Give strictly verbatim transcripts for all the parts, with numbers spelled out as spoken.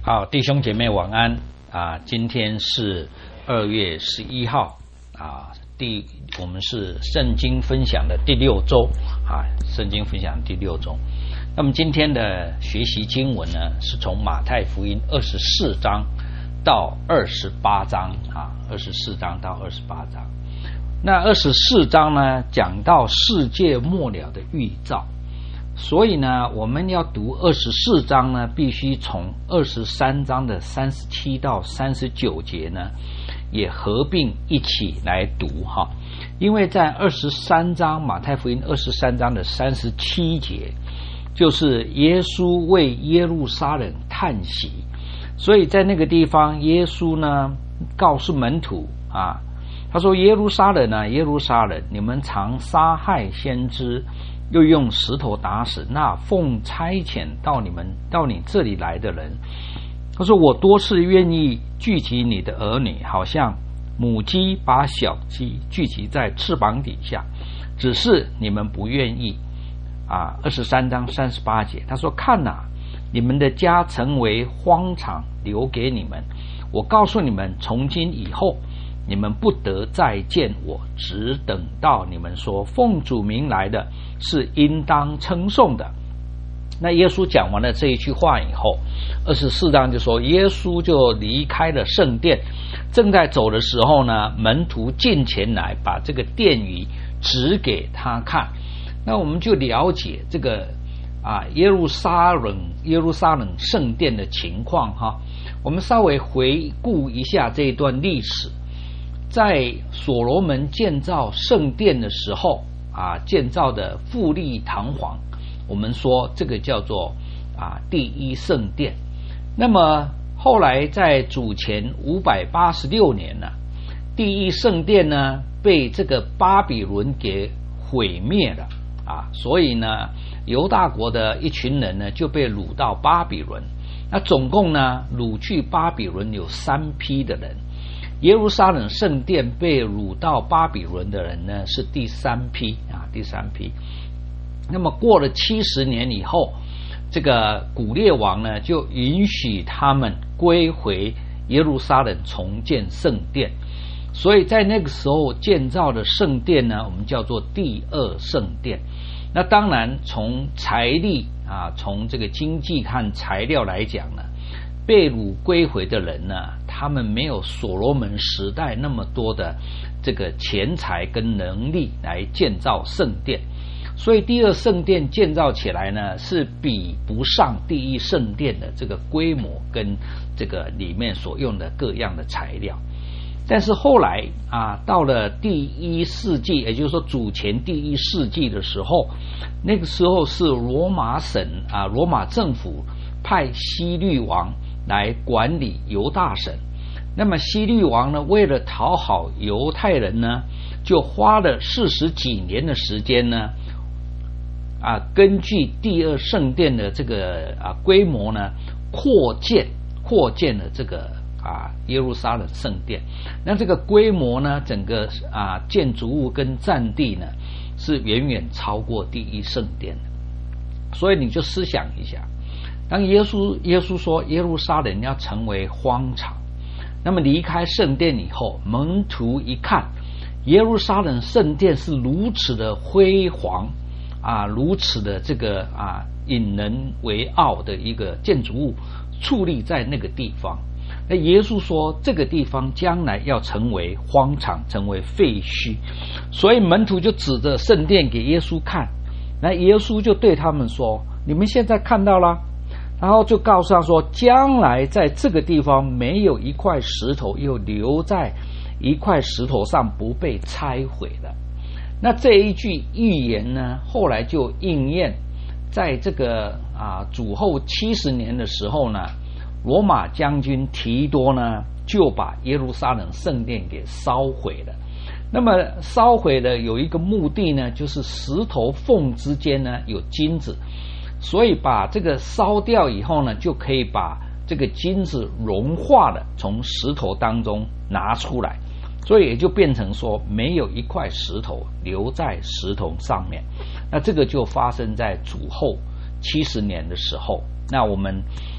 好，弟兄姐妹晚安啊！今天是二月十一号啊，第我们是圣经分享的第六周啊，圣经分享第六周。那么今天的学习经文呢，是从马太福音二十四章到二十八章啊，二十四章到二十八章。那二十四章呢，讲到世界末了的预兆。所以呢，我们要读二十四章呢，必须从二十三章的三十七到三十九节呢，也合并一起来读哈。因为在二十三章，马太福音二十三章的三十七节，就是耶稣为耶路撒冷叹息，所以在那个地方，耶稣呢告诉门徒啊，他说：“耶路撒冷啊，耶路撒冷，你们常杀害先知。”又用石头打死那奉差遣到你们到你这里来的人。他说：“我多次愿意聚集你的儿女，好像母鸡把小鸡聚集在翅膀底下，只是你们不愿意。”啊，二十三章三十八节，他说：“看哪，你们的家成为荒场，留给你们。我告诉你们，从今以后，你们不得再见我，只等到你们说奉主名来的是应当称颂的。”那耶稣讲完了这一句话以后，二十四章就说耶稣就离开了圣殿，正在走的时候呢，门徒进前来把这个殿宇指给他看。那我们就了解这个啊耶路撒冷耶路撒冷圣殿的情况哈。我们稍微回顾一下这一段历史。在所罗门建造圣殿的时候啊，建造的富丽堂皇，我们说这个叫做啊第一圣殿。那么后来在主前五百八十六年呢，第一圣殿呢被这个巴比伦给毁灭了啊，所以呢犹大国的一群人呢就被掳到巴比伦。那总共呢掳去巴比伦有三批的人。耶路撒冷圣殿被掳到巴比伦的人呢是第三批啊，第三批。那么过了七十年以后，这个古列王呢就允许他们归回耶路撒冷重建圣殿，所以在那个时候建造的圣殿呢，我们叫做第二圣殿。那当然从财力啊，从这个经济和材料来讲呢，被掳归回的人呢，他们没有所罗门时代那么多的这个钱财跟能力来建造圣殿，所以第二圣殿建造起来呢，是比不上第一圣殿的这个规模跟这个里面所用的各样的材料。但是后来啊，到了第一世纪，也就是说主前第一世纪的时候，那个时候是罗马省啊，罗马政府派希律王来管理犹大省。那么希律王呢，为了讨好犹太人呢，就花了四十几年的时间呢，啊，根据第二圣殿的这个啊规模呢，扩建扩建了这个啊耶路撒冷圣殿。那这个规模呢，整个啊建筑物跟占地呢，是远远超过第一圣殿的。所以你就思想一下，当耶稣耶稣说耶路撒冷要成为荒场，那么离开圣殿以后，门徒一看耶路撒冷圣殿是如此的辉煌啊，如此的这个啊引人为傲的一个建筑物矗立在那个地方。那耶稣说这个地方将来要成为荒场，成为废墟，所以门徒就指着圣殿给耶稣看。那耶稣就对他们说：“你们现在看到了。”然后就告诉他说，将来在这个地方没有一块石头又留在一块石头上不被拆毁的。那这一句预言呢，后来就应验在这个啊主后七十年的时候呢，罗马将军提多呢就把耶路撒冷圣殿给烧毁了。那么烧毁的有一个目的呢，就是石头缝之间呢有金子，所以把这个烧掉以后呢，就可以把这个金子融化了，从石头当中拿出来，所以也就变成说没有一块石头留在石头上面。那这个就发生在主后七十年的时候。那我们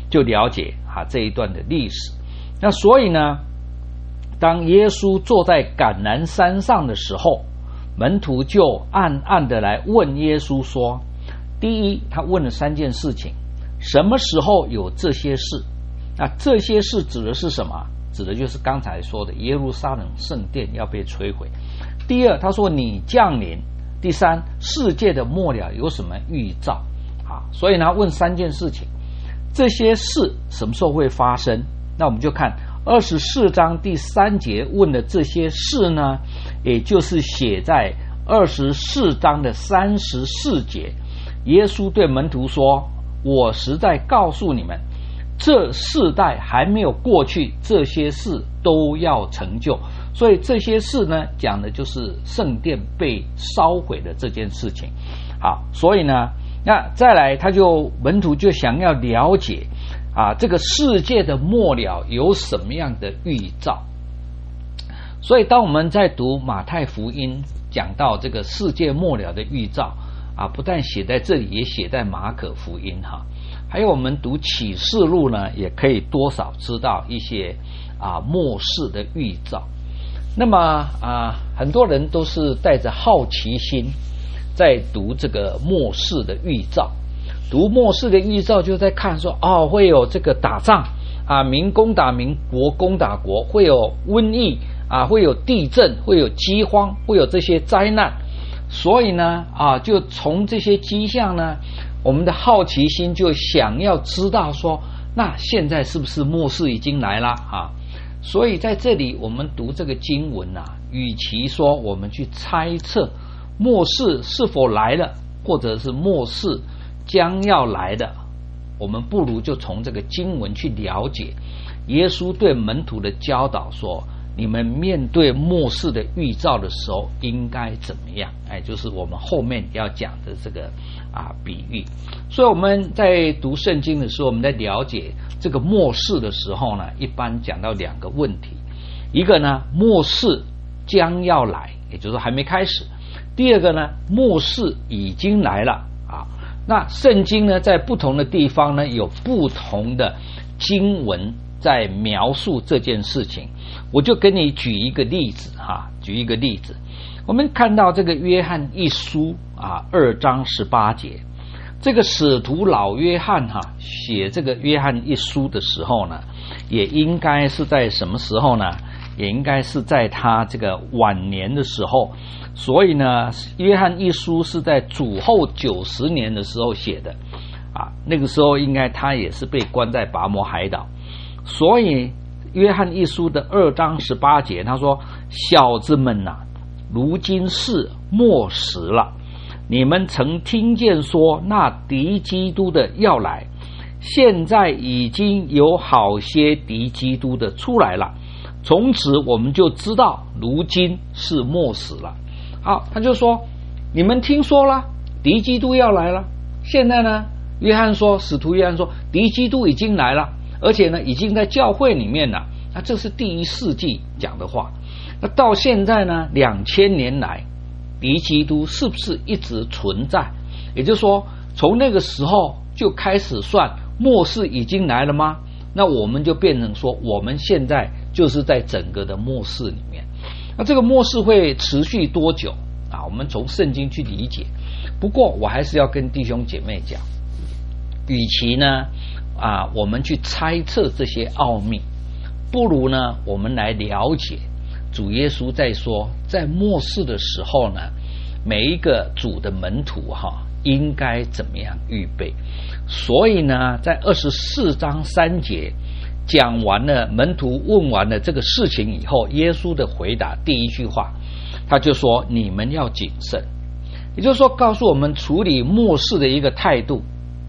就了解啊这一段的历史。那所以呢，当耶稣坐在橄榄山上的时候，门徒就暗暗的来问耶稣说，第一，他问了三件事情，什么时候有这些事？那这些事指的是什么？指的就是刚才说的耶路撒冷圣殿要被摧毁。第二，他说你降临。第三，世界的末了有什么预兆啊？所以呢，问三件事情，这些事什么时候会发生？那我们就看二十四章第三节问的这些事呢，也就是写在二十四章的三十四节。耶稣对门徒说，我实在告诉你们，这世代还没有过去，这些事都要成就。所以这些事呢，讲的就是圣殿被烧毁的这件事情。好，所以呢，那再来，他就门徒就想要了解啊，这个世界的末了有什么样的预兆。所以当我们在读马太福音讲到这个世界末了的预兆啊，不但写在这里，也写在马可福音哈。还有我们读启示录呢，也可以多少知道一些啊末世的预兆。那么啊，很多人都是带着好奇心在读这个末世的预兆。读末世的预兆就在看说，哦，会有这个打仗啊，民攻打民，国攻打国，会有瘟疫啊，会有地震，会有饥荒，会有这些灾难。所以呢啊，就从这些迹象呢，我们的好奇心就想要知道说，那现在是不是末世已经来了啊？所以在这里我们读这个经文啊，与其说我们去猜测末世是否来了，或者是末世将要来的，我们不如就从这个经文去了解耶稣对门徒的教导，说你们面对末世的预兆的时候应该怎么样。哎，就是我们后面要讲的这个啊比喻。所以我们在读圣经的时候，我们在了解这个末世的时候呢，一般讲到两个问题。一个呢，末世将要来，也就是说还没开始。第二个呢，末世已经来了啊。那圣经呢，在不同的地方呢，有不同的经文在描述这件事情。我就给你举一个例子哈，举一个例子。我们看到这个约翰一书啊，二章十八节，这个使徒老约翰哈写这个约翰一书的时候呢，也应该是在什么时候呢？也应该是在他这个晚年的时候。所以呢，约翰一书是在主后九十年的时候写的啊，那个时候应该他也是被关在拔摩海岛。所以约翰一书的二章十八节，他说：小子们啊，如今是末时了，你们曾听见说那敌基督的要来，现在已经有好些敌基督的出来了，从此我们就知道如今是末时了。好，他就说你们听说了敌基督要来了，现在呢，约翰说，使徒约翰说敌基督已经来了，而且呢已经在教会里面了。那这是第一世纪讲的话。那到现在呢，两千年来敌基督是不是一直存在？也就是说，从那个时候就开始算末世已经来了吗？那我们就变成说，我们现在就是在整个的末世里面。那这个末世会持续多久啊？我们从圣经去理解。不过我还是要跟弟兄姐妹讲，与其呢啊我们去猜测这些奥秘，不如呢我们来了解主耶稣在说，在末世的时候呢，每一个主的门徒哈应该怎么样预备。所以呢，在二十四章三节讲完了，门徒问完了这个事情以后，耶稣的回答第一句话，他就说：你们要谨慎。也就是说，告诉我们处理末世的一个态度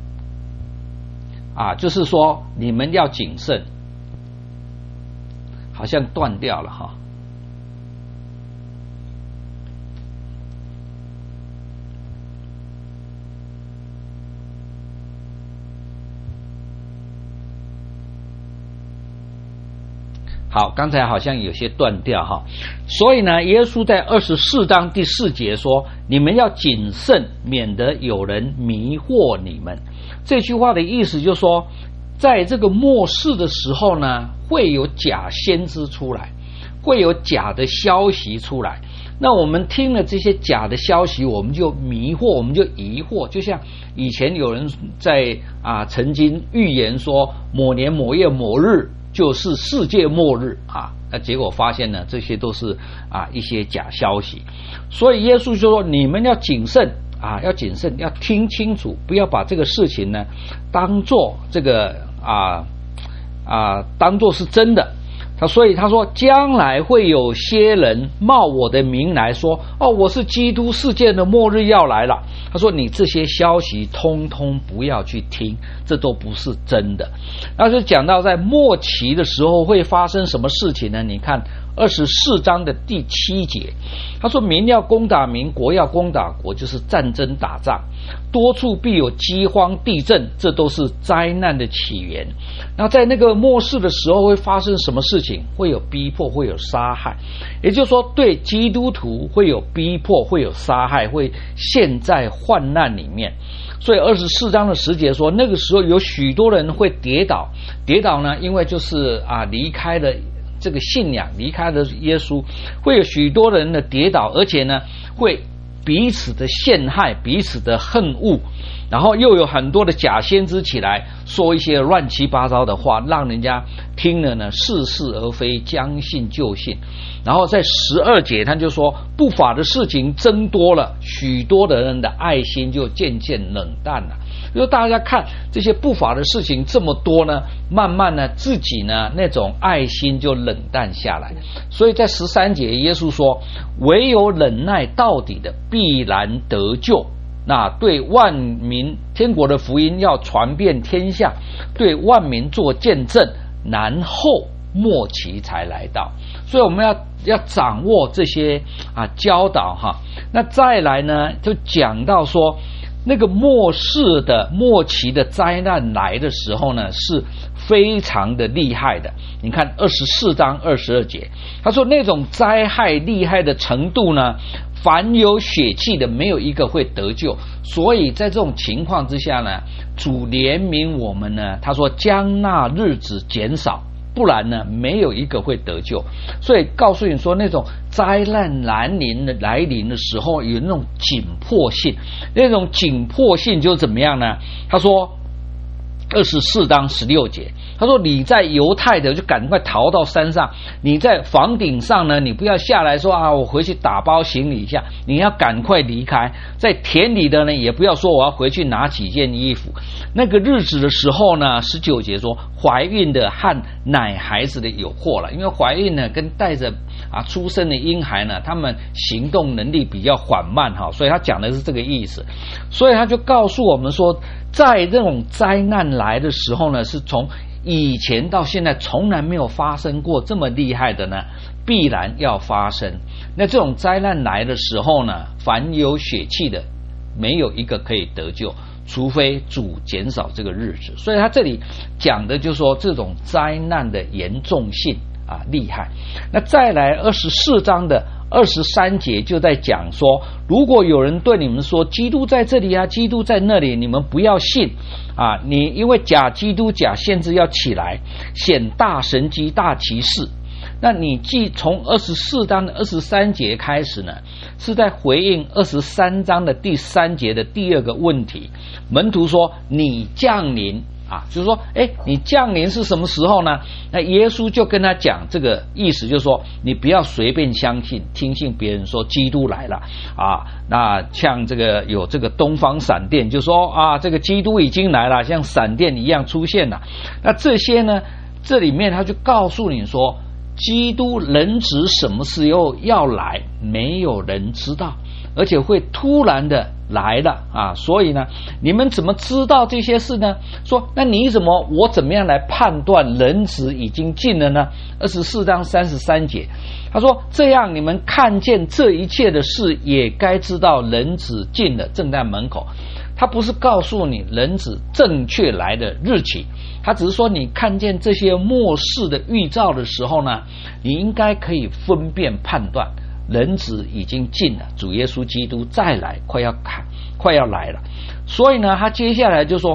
啊，就是说你们要谨慎。好像断掉了哈。好，刚才好像有些断掉哈，所以呢，耶稣在二十四章第四节说：你们要谨慎，免得有人迷惑你们。这句话的意思就是说， 在这个末世的时候呢，会有假先知出来，会有假的消息出来。那我们听了这些假的消息，我们就迷惑，我们就疑惑。就像以前有人在啊曾经预言说某年某月某日就是世界末日啊，那结果发现呢，这些都是啊一些假消息。所以耶稣就说，你们要谨慎啊，要谨慎，要听清楚，不要把这个事情呢当做这个啊啊当做是真的。他所以他说，将来会有些人冒我的名来说，哦，我是基督，世界的末日要来了。他说，你这些消息通通不要去听，这都不是真的。那就讲到在末期的时候会发生什么事情呢？你看二十四章的第七节，他说，民要攻打民，国要攻打国，就是战争打仗，多处必有饥荒地震，这都是灾难的起源。那在那个末世的时候会发生什么事情？会有逼迫，会有杀害，也就是说对基督徒会有逼迫，会有杀害，会陷在患难里面。所以二十四章的十节说，那个时候有许多人会跌倒，跌倒呢，因为就是啊离开了这个信仰，离开了耶稣，会有许多人的跌倒，而且呢会彼此的陷害，彼此的恨恶，然后又有很多的假先知起来说一些乱七八糟的话，让人家听了呢似是而非，将信就信。然后在十二节他就说，不法的事情增多了，许多的人的爱心就渐渐冷淡了。就大家看这些不法的事情这么多呢，慢慢呢自己呢那种爱心就冷淡下来。所以在十三节耶稣说，唯有忍耐到底的必然得救。那对万民，天国的福音要传遍天下，对万民做见证，然后末期才来到。所以我们要要掌握这些啊教导哈。那再来呢，就讲到说，那个末世的末期的灾难来的时候呢，是非常的厉害的。你看二十四章二十二节，他说那种灾害厉害的程度呢，凡有血气的没有一个会得救。所以在这种情况之下呢，主怜悯我们呢，他说将那日子减少，不然呢没有一个会得救。所以告诉你说，那种灾难来临的来临的时候有那种紧迫性，那种紧迫性就怎么样呢？他说二十四章十六节，他说你在犹太的就赶快逃到山上，你在房顶上呢，你不要下来说啊我回去打包行李一下，你要赶快离开。在田里的呢，也不要说我要回去拿几件衣服。那个日子的时候呢，十九节说怀孕的和奶孩子的有祸了，因为怀孕呢跟带着啊出生的婴孩呢，他们行动能力比较缓慢哈，所以他讲的是这个意思。所以他就告诉我们说，在这种灾难来的时候呢，是从以前到现在从来没有发生过这么厉害的呢，必然要发生。那这种灾难来的时候呢，凡有血气的没有一个可以得救，除非主减少这个日子。所以他这里讲的就是说这种灾难的严重性啊厉害。那再来二十四章的二十三节就在讲说，如果有人对你们说基督在这里啊，基督在那里，你们不要信啊！你因为假基督假先知要起来显大神迹大奇事。那你既从二十四章的二十三节开始呢，是在回应二十三章的第三节的第二个问题。门徒说你降临啊，就是说诶你降临是什么时候呢？那耶稣就跟他讲这个意思，就是说你不要随便相信听信别人说基督来了啊。那像这个有这个东方闪电，就说啊这个基督已经来了，像闪电一样出现了。那这些呢，这里面他就告诉你说，基督人子什么时候要来，没有人知道，而且会突然的来了啊！所以呢，你们怎么知道这些事呢？说那你怎么我怎么样来判断人子已经近了呢？二十四章三十三节，他说这样你们看见这一切的事，也该知道人子近了，正在门口。他不是告诉你人子正确来的日期，他只是说你看见这些末世的预兆的时候呢，你应该可以分辨判断人子已经近了，主耶稣基督再来快要看快要来了。所以呢他接下来就说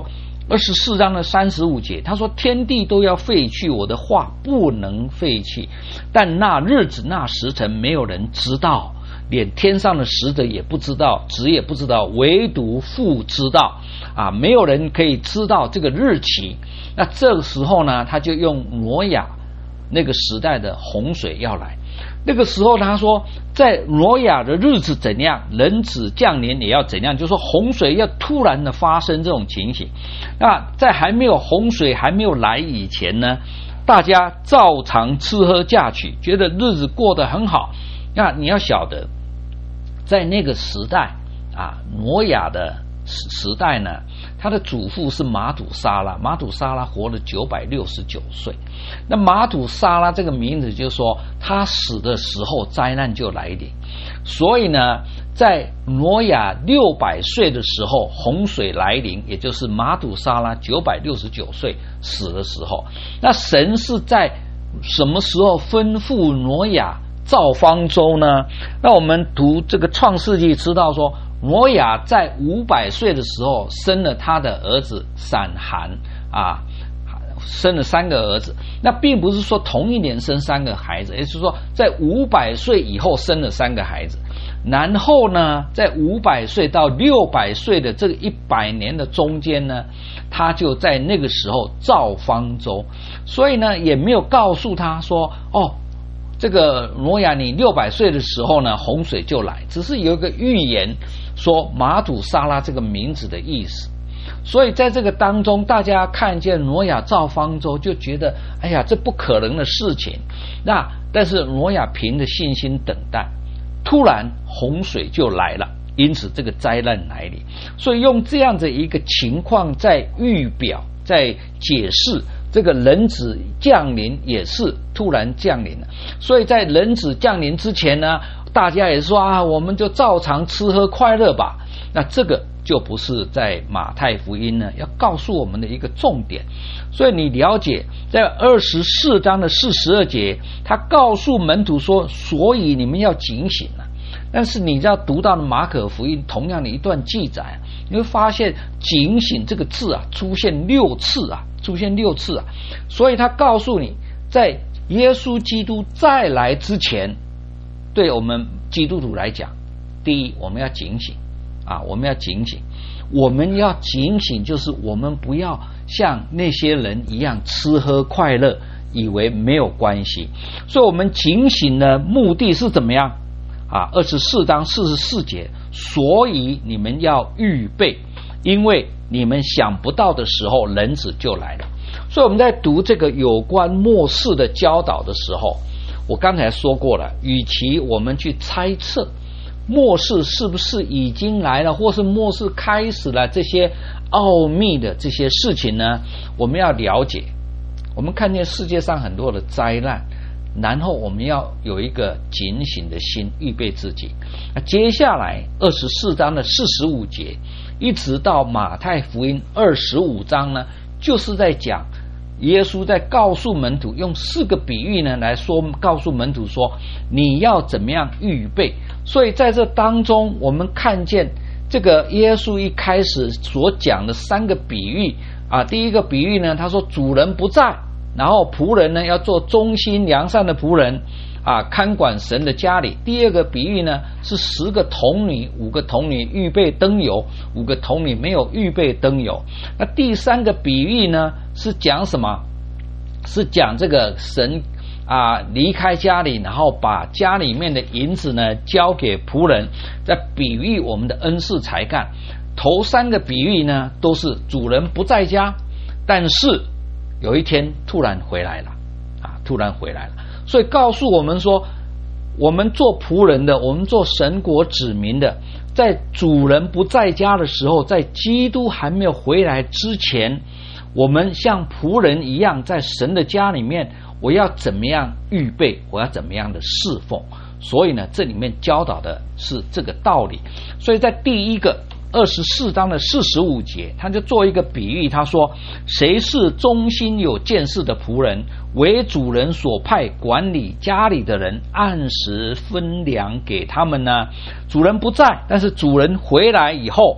二十四章的三十五节，他说天地都要废去，我的话不能废弃，但那日子那时辰没有人知道，连天上的使者也不知道，子也不知道，唯独父知道啊，没有人可以知道这个日期。那这个时候呢，他就用挪亚那个时代的洪水要来。那个时候他说在挪亚的日子怎样，人子降临也要怎样，就是说洪水要突然的发生这种情形。那在还没有洪水还没有来以前呢，大家照常吃喝嫁娶，觉得日子过得很好。那你要晓得在那个时代啊，挪亚的时代呢，他的祖父是马土沙拉，马土沙拉活了九百六十九岁。那马土沙拉这个名字就是说他死的时候灾难就来临，所以呢在挪亚六百岁的时候洪水来临，也就是马土沙拉九百六十九岁死的时候。那神是在什么时候吩咐挪亚造方舟呢？那我们读这个创世纪知道说，挪亚在五百岁的时候生了他的儿子闪含啊，生了三个儿子。那并不是说同一年生三个孩子，也就是说在五百岁以后生了三个孩子。然后呢在五百岁到六百岁的这个一百年的中间呢，他就在那个时候造方舟。所以呢也没有告诉他说哦，这个挪亚你六百岁的时候呢洪水就来，只是有一个预言说马土沙拉这个名字的意思。所以在这个当中，大家看见挪亚造方舟就觉得哎呀这不可能的事情。那但是挪亚凭着信心等待，突然洪水就来了，因此这个灾难来临。所以用这样的一个情况在预表，在解释这个人子降临也是突然降临了。所以在人子降临之前呢，大家也说啊，我们就照常吃喝快乐吧。那这个就不是在马太福音呢要告诉我们的一个重点。所以你了解在二十四章的四十二节，他告诉门徒说，所以你们要警醒了。但是你要读到的马可福音同样的一段记载，你会发现警醒这个字啊出现六次啊，出现六次啊。所以他告诉你，在耶稣基督再来之前，对我们基督徒来讲，第一我们要警醒啊，我们要警醒，我们要警醒，就是我们不要像那些人一样吃喝快乐，以为没有关系。所以我们警醒的目的是怎么样啊？二十四章四十四节，所以你们要预备，因为你们想不到的时候，人子就来了。所以我们在读这个有关末世的教导的时候，我刚才说过了，与其我们去猜测末世是不是已经来了，或是末世开始了，这些奥秘的这些事情呢，我们要了解。我们看见世界上很多的灾难，然后我们要有一个警醒的心，预备自己。那接下来二十四章的四十五节一直到马太福音二十五章呢，就是在讲耶稣在告诉门徒，用四个比喻呢来说，告诉门徒说你要怎么样预备。所以在这当中，我们看见这个耶稣一开始所讲的三个比喻啊，第一个比喻呢，他说主人不在，然后仆人呢要做忠心良善的仆人啊，看管神的家里。第二个比喻呢是十个童女，五个童女预备灯油，五个童女没有预备灯油。那第三个比喻呢是讲什么？是讲这个神啊离开家里，然后把家里面的银子呢交给仆人，在比喻我们的恩赐才干。头三个比喻呢都是主人不在家，但是有一天突然回来了啊，突然回来了。所以告诉我们说，我们做仆人的，我们做神国子民的，在主人不在家的时候，在基督还没有回来之前，我们像仆人一样在神的家里面，我要怎么样预备，我要怎么样的侍奉。所以呢这里面教导的是这个道理。所以在第一个二十四章的四十五节，他就做一个比喻，他说谁是忠心有见识的仆人，为主人所派管理家里的人，按时分粮给他们呢？主人不在，但是主人回来以后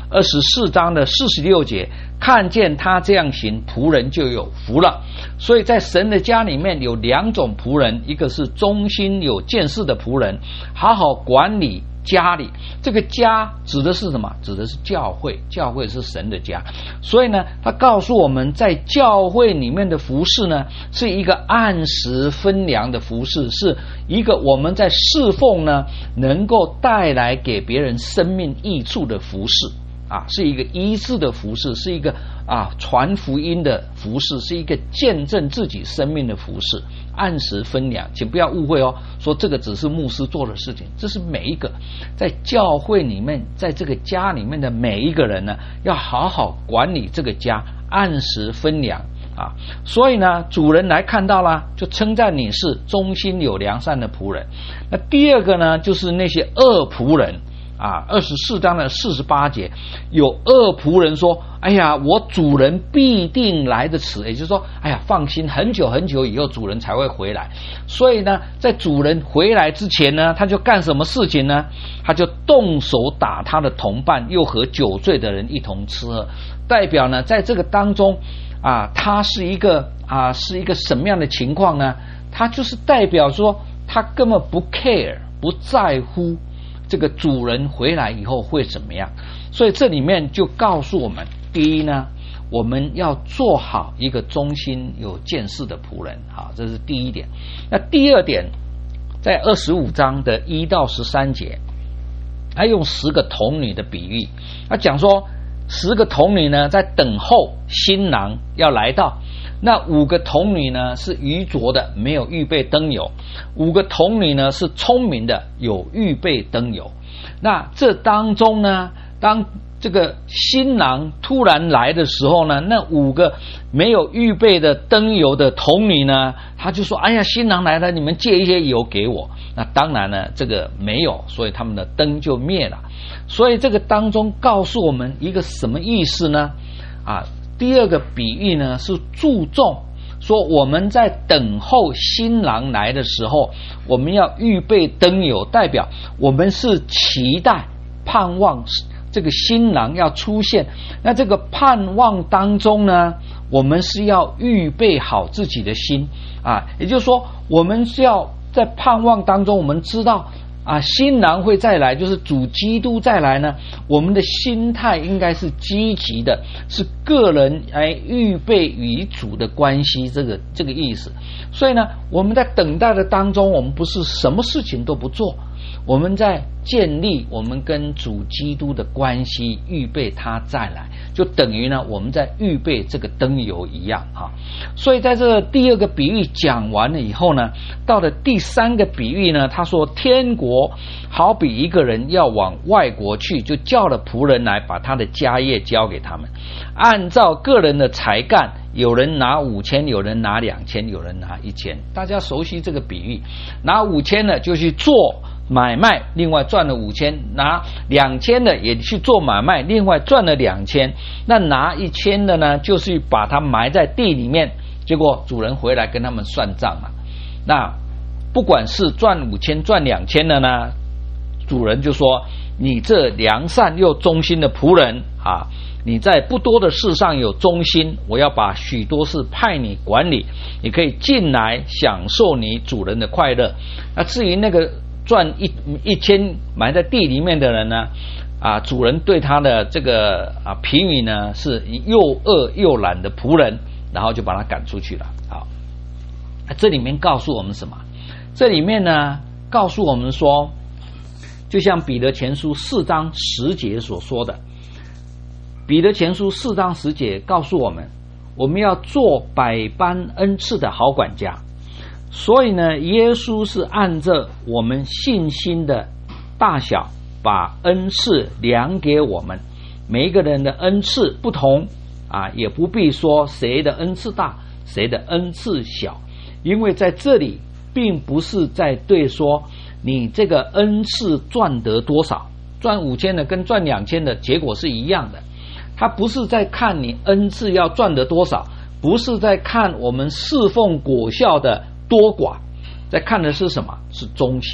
二十四章的四十六节，看见他这样行，仆人就有福了。所以在神的家里面有两种仆人，一个是忠心有见识的仆人，好好管理家里。这个家指的是什么？指的是教会，教会是神的家。所以呢，他告诉我们，在教会里面的服事呢，是一个按时分粮的服事，是一个我们在侍奉呢能够带来给别人生命益处的服事啊，是一个医治的服事，是一个啊传福音的服事，是一个见证自己生命的服事。按时分粮，请不要误会哦，说这个只是牧师做的事情，这是每一个在教会里面，在这个家里面的每一个人呢，要好好管理这个家，按时分粮啊。所以呢，主人来看到了，就称赞你是忠心有良善的仆人。那第二个呢，就是那些恶仆人啊，二十四章的四十八节，有恶仆人说：“哎呀，我主人必定来得迟。”也就是说，哎呀，放心，很久很久以后主人才会回来。所以呢，在主人回来之前呢，他就干什么事情呢？他就动手打他的同伴，又和酒醉的人一同吃喝。代表呢，在这个当中啊，他是一个啊，是一个什么样的情况呢？他就是代表说，他根本不 care， 不在乎这个主人回来以后会怎么样。所以这里面就告诉我们，第一呢，我们要做好一个忠心有见识的仆人，好，这是第一点。那第二点，在二十五章的一到十三节，他用十个童女的比喻，他讲说十个童女呢在等候新郎要来到，那五个童女呢是愚拙的，没有预备灯油；五个童女呢是聪明的，有预备灯油。那这当中呢，当这个新郎突然来的时候呢，那五个没有预备的灯油的童女呢，他就说：“哎呀，新郎来了，你们借一些油给我。”那当然呢，这个没有，所以他们的灯就灭了。所以这个当中告诉我们一个什么意思呢？啊，第二个比喻呢是注重说我们在等候新郎来的时候，我们要预备灯油，代表我们是期待盼望这个新郎要出现。那这个盼望当中呢，我们是要预备好自己的心啊，也就是说，我们是要在盼望当中，我们知道啊，新郎会再来，就是主基督再来呢，我们的心态应该是积极的，是个人来预备与主的关系，这个这个意思。所以呢，我们在等待的当中，我们不是什么事情都不做，我们在建立我们跟主基督的关系，预备他再来，就等于呢我们在预备这个灯油一样啊。所以在这个第二个比喻讲完了以后呢，到了第三个比喻呢，他说天国好比一个人要往外国去，就叫了仆人来，把他的家业交给他们，按照个人的才干，有人拿五千，有人拿两千，有人拿一千。大家熟悉这个比喻，拿五千的就去做买卖，另外赚了五千；拿两千的也去做买卖，另外赚了两千。那拿一千的呢，就是把它埋在地里面，结果主人回来跟他们算账了。那不管是赚五千赚两千的呢，主人就说：“你这良善又忠心的仆人啊，你在不多的事上有忠心，我要把许多事派你管理，你可以进来享受你主人的快乐。”那至于那个赚一一千埋在地里面的人呢，啊，主人对他的这个啊评语呢是又饿又懒的仆人，然后就把他赶出去了。好，这里面告诉我们什么？这里面呢告诉我们说，就像彼得前书四章十节所说的，彼得前书四章十节告诉我们，我们要做百般恩赐的好管家。所以呢，耶稣是按着我们信心的大小，把恩赐量给我们。每一个人的恩赐不同啊，也不必说谁的恩赐大，谁的恩赐小，因为在这里并不是在对说你这个恩赐赚得多少，赚五千的跟赚两千的结果是一样的。他不是在看你恩赐要赚得多少，不是在看我们侍奉果效的多寡，在看的是什么？是忠心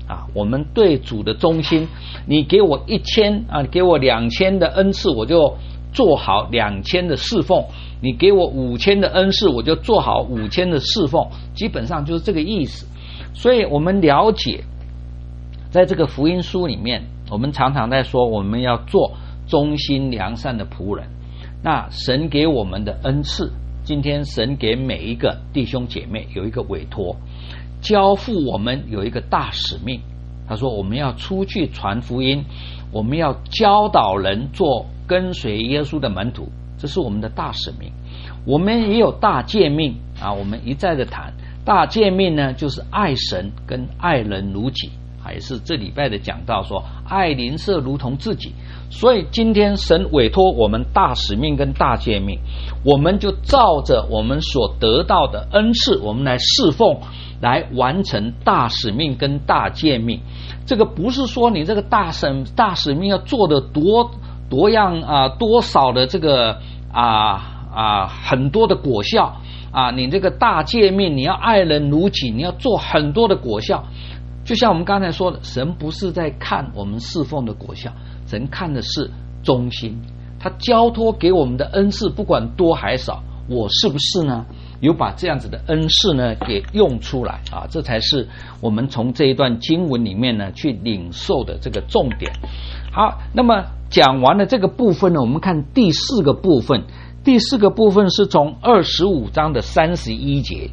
啊，我们对主的忠心，你给我一千啊，给我两千的恩赐，我就做好两千的侍奉；你给我五千的恩赐，我就做好五千的侍奉。基本上就是这个意思。所以我们了解，在这个福音书里面，我们常常在说我们要做忠心良善的仆人。那神给我们的恩赐，今天神给每一个弟兄姐妹有一个委托，交付我们有一个大使命。他说我们要出去传福音，我们要教导人做跟随耶稣的门徒，这是我们的大使命。我们也有大诫命啊，我们一再的谈大诫命呢，就是爱神跟爱人如己，还是这礼拜的讲到说爱邻舍如同自己。所以今天神委托我们大使命跟大诫命，我们就照着我们所得到的恩赐，我们来侍奉，来完成大使命跟大诫命。这个不是说你这个大使大使命要做的多多样啊，多少的这个啊啊很多的果效啊，你这个大诫命你要爱人如己，你要做很多的果效。就像我们刚才说的，神不是在看我们侍奉的果效，神看的是忠心。他交托给我们的恩赐，不管多还少，我是不是呢有把这样子的恩赐呢给用出来啊？这才是我们从这一段经文里面呢去领受的这个重点。好，那么讲完了这个部分呢，我们看第四个部分。第四个部分是从二十五章的三十一节。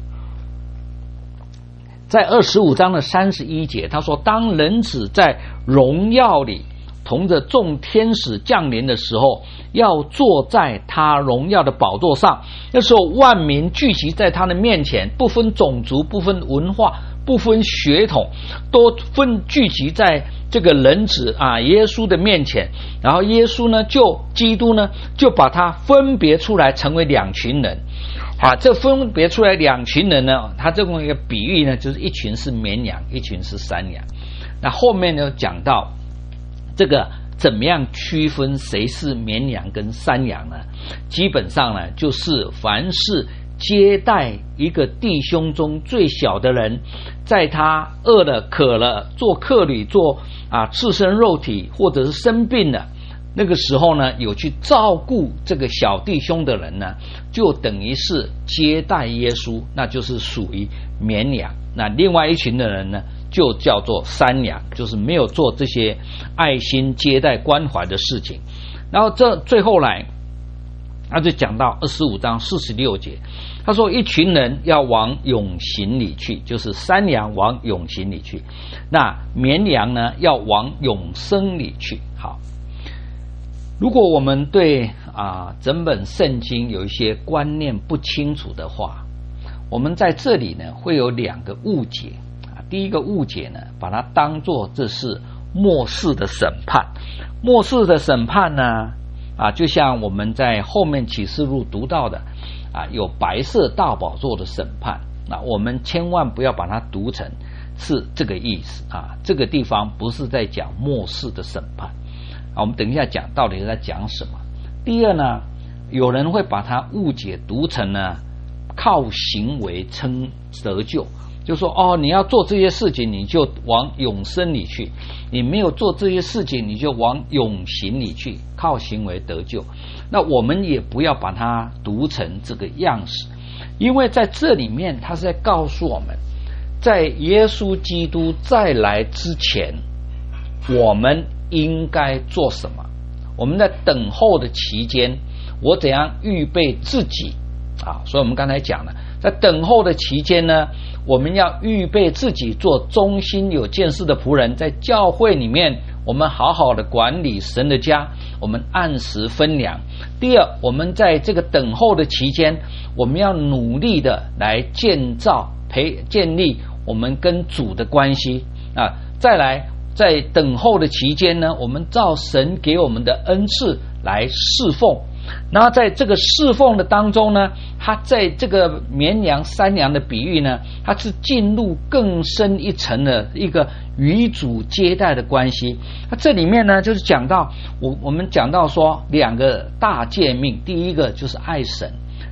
在二十五章的三十一节，他说当人子在荣耀里同着众天使降临的时候，要坐在他荣耀的宝座上，那时候万民聚集在他的面前，不分种族，不分文化，不分血统，都分聚集在这个人子啊耶稣的面前。然后耶稣呢就基督呢就把他分别出来成为两群人啊，这分别出来两群人呢，他这么一个比喻呢，就是一群是绵羊，一群是山羊。那后面呢讲到这个怎么样区分谁是绵羊跟山羊呢？基本上呢，就是凡是接待一个弟兄中最小的人，在他饿了渴了，做客旅，做啊赤身肉体，或者是生病了，那个时候呢，有去照顾这个小弟兄的人呢，就等于是接待耶稣，那就是属于绵羊。那另外一群的人呢，就叫做山羊，就是没有做这些爱心接待关怀的事情。然后这最后来他就讲到二十五章四十六节，他说一群人要往永刑里去，就是山羊往永刑里去，那绵羊呢要往永生里去。好，如果我们对啊整本圣经有一些观念不清楚的话，我们在这里呢会有两个误解啊。第一个误解呢，把它当作这是末世的审判。末世的审判呢啊，就像我们在后面启示录读到的啊，有白色大宝座的审判。那我们千万不要把它读成是这个意思啊，这个地方不是在讲末世的审判啊。我们等一下讲到底是在讲什么。第二呢，有人会把它误解读成呢靠行为称得救，就说哦，你要做这些事情你就往永生里去，你没有做这些事情你就往永刑里去，靠行为得救。那我们也不要把它读成这个样式，因为在这里面他是在告诉我们，在耶稣基督再来之前我们应该做什么。我们在等候的期间，我怎样预备自己啊？所以我们刚才讲了，在等候的期间呢，我们要预备自己做忠心有见识的仆人，在教会里面我们好好的管理神的家，我们按时分粮。第二，我们在这个等候的期间，我们要努力的来建造培建立我们跟主的关系啊。再来，在等候的期间呢，我们照神给我们的恩赐来侍奉。然后在这个侍奉的当中呢，他在这个绵羊山羊的比喻呢，他是进入更深一层的一个与主接待的关系。那这里面呢，就是讲到我我们讲到说两个大诫命，第一个就是爱神，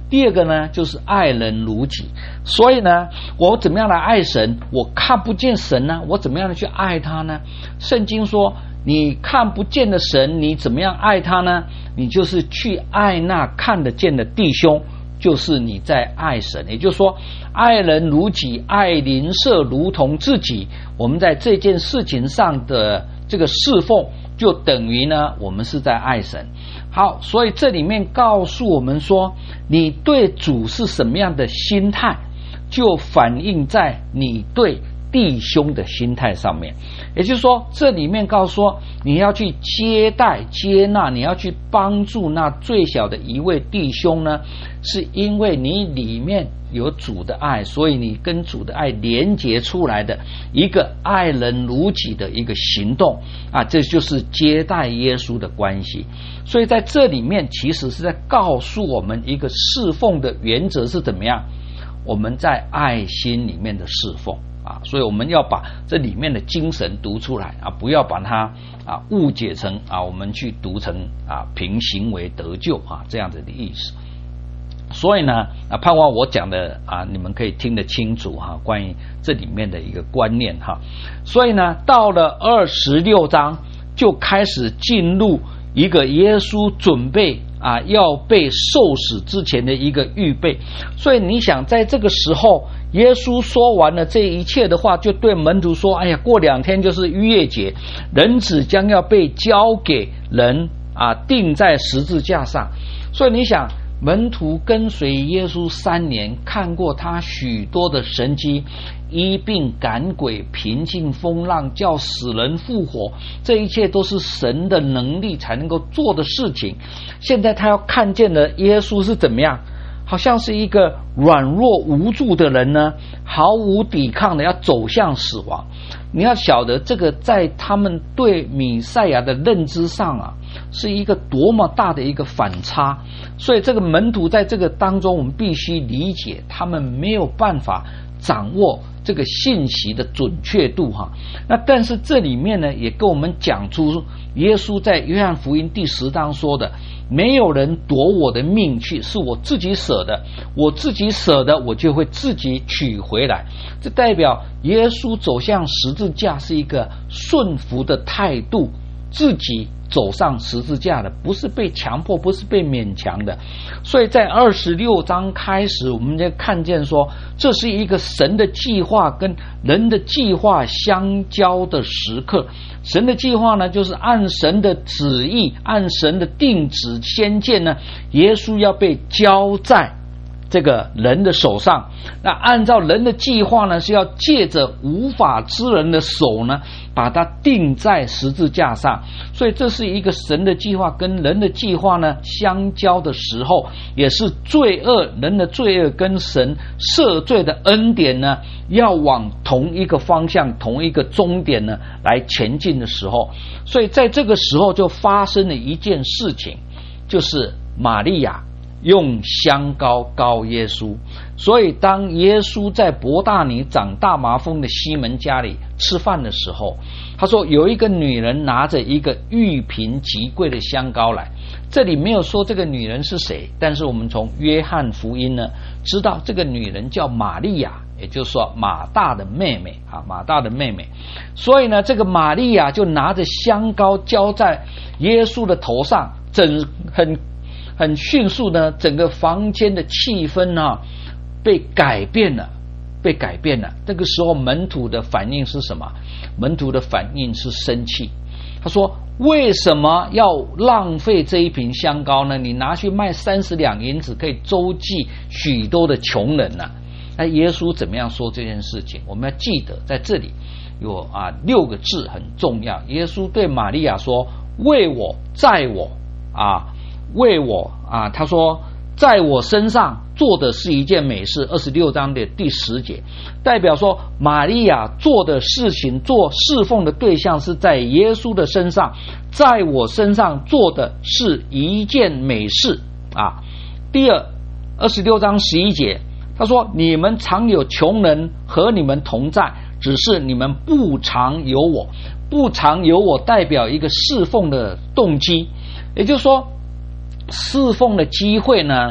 第二个呢，就是爱人如己。所以呢，我怎么样来爱神？我看不见神呢，我怎么样的去爱他呢？圣经说，你看不见的神，你怎么样爱他呢？你就是去爱那看得见的弟兄，就是你在爱神。也就是说，爱人如己，爱邻舍如同自己。我们在这件事情上的这个侍奉，就等于呢，我们是在爱神。好，所以这里面告诉我们说，你对主是什么样的心态，就反映在你对弟兄的心态上面。也就是说，这里面告诉说，你要去接待接纳，你要去帮助那最小的一位弟兄呢，是因为你里面有主的爱，所以你跟主的爱连结出来的一个爱人如己的一个行动啊，这就是接待耶稣的关系。所以在这里面其实是在告诉我们一个侍奉的原则是怎么样，我们在爱心里面的侍奉啊，所以我们要把这里面的精神读出来啊，不要把它啊误解成啊我们去读成啊凭行为得救啊这样子的意思。所以呢啊，盼望我讲的啊你们可以听得清楚哈、啊，关于这里面的一个观念哈、啊。所以呢，到了二十六章就开始进入一个耶稣准备啊要被受死之前的一个预备。所以你想，在这个时候耶稣说完了这一切的话，就对门徒说，哎呀，过两天就是逾越节，人子将要被交给人啊钉在十字架上。所以你想，门徒跟随耶稣三年，看过他许多的神迹，医病赶鬼，平静风浪，叫死人复活，这一切都是神的能力才能够做的事情。现在他要看见的耶稣是怎么样，好像是一个软弱无助的人呢，毫无抵抗的要走向死亡。你要晓得，这个在他们对弥赛亚的认知上啊，是一个多么大的一个反差。所以这个门徒在这个当中，我们必须理解，他们没有办法掌握这个信息的准确度哈。那但是这里面呢，也跟我们讲出耶稣在约翰福音第十章说的，没有人夺我的命去，是我自己舍的，我自己舍的，我就会自己取回来。这代表耶稣走向十字架是一个顺服的态度，自己走上十字架的，不是被强迫，不是被勉强的。所以在二十六章开始，我们就看见说，这是一个神的计划跟人的计划相交的时刻。神的计划呢，就是按神的旨意，按神的定旨先见呢，耶稣要被交在这个人的手上。那按照人的计划呢，是要借着无法之人的手呢，把它钉在十字架上。所以这是一个神的计划跟人的计划呢相交的时候，也是罪恶人的罪恶跟神赦罪的恩典呢要往同一个方向同一个终点呢来前进的时候。所以在这个时候就发生了一件事情，就是玛利亚用香膏膏耶稣。所以当耶稣在伯大尼长大麻风的西门家里吃饭的时候，他说有一个女人拿着一个玉瓶极贵的香膏来。这里没有说这个女人是谁，但是我们从约翰福音呢知道这个女人叫玛利亚，也就是说马大的妹妹啊，马大的妹妹。所以呢，这个玛利亚就拿着香膏浇在耶稣的头上，整很很迅速呢，整个房间的气氛呢被改变了，被改变了。这个时候门徒的反应是什么？门徒的反应是生气。他说，为什么要浪费这一瓶香膏呢？你拿去卖三十两银子，可以周济许多的穷人呢、啊。那耶稣怎么样说这件事情？我们要记得在这里有啊六个字很重要。耶稣对玛利亚说，为我，在我啊为我啊，他说在我身上做的是一件美事。二十六章的第十节，代表说玛利亚做的事情，做侍奉的对象是在耶稣的身上，在我身上做的是一件美事啊。第二，二十六章十一节，他说你们常有穷人和你们同在，只是你们不常有我。不常有我代表一个侍奉的动机，也就是说侍奉的机会呢